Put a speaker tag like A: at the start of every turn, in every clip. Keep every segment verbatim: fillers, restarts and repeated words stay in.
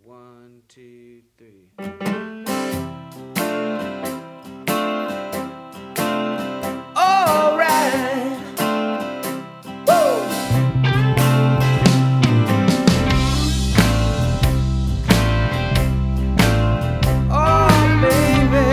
A: One, two, three. All right. Woo! Oh, baby.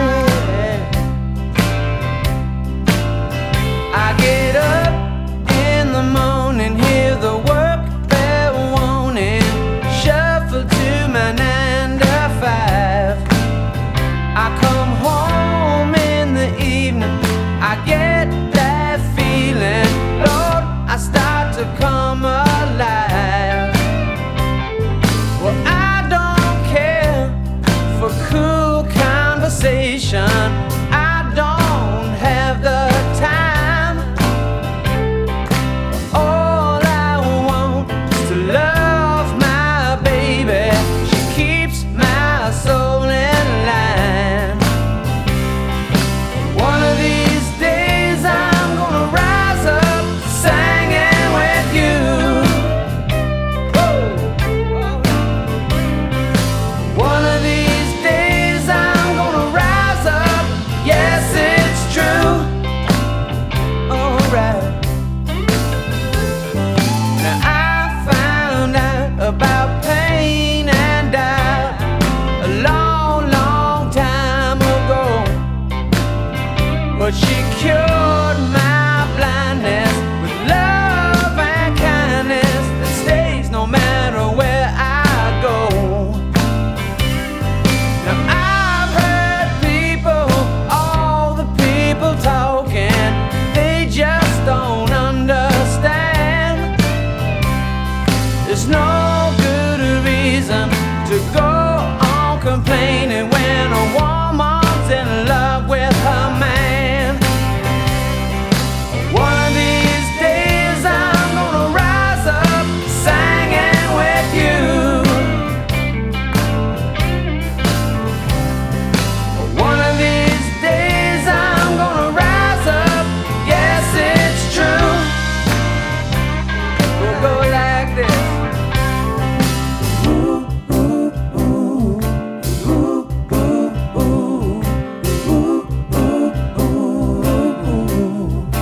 A: I get up in the morning, hear the work bell warning, shuffle to my nine to five. I come home in the evening, I get that feeling, Lord, I start to come alive. Well, I don't care for cool conversation, I don't have the time. All I want is to love my baby, she keeps my soul in line. One of these days I'm gonna rise up singing with you. Woo! One of these days I'm gonna rise up, yes it's true. Alright. Now I found out about pain and doubt a long, long time ago, but she cured my blindness with love and kindness that stays no matter where I go. Now I've heard people, all the people talking, they just don't understand. There's no good reason to go on complaining when a woman's in love with her man. One of these days I'm gonna rise up singing with you. One of these days I'm gonna rise up, yes it's true. We'll go like this. Ooh, ooh, ooh, ooh, ooh, ooh, ooh, ooh, ooh, ooh.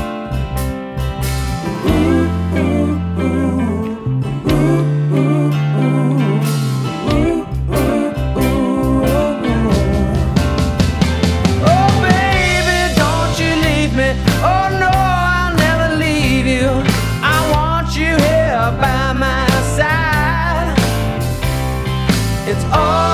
A: Oh baby, don't you leave me. Oh no, I'll never leave you. I want you here by my side. It's all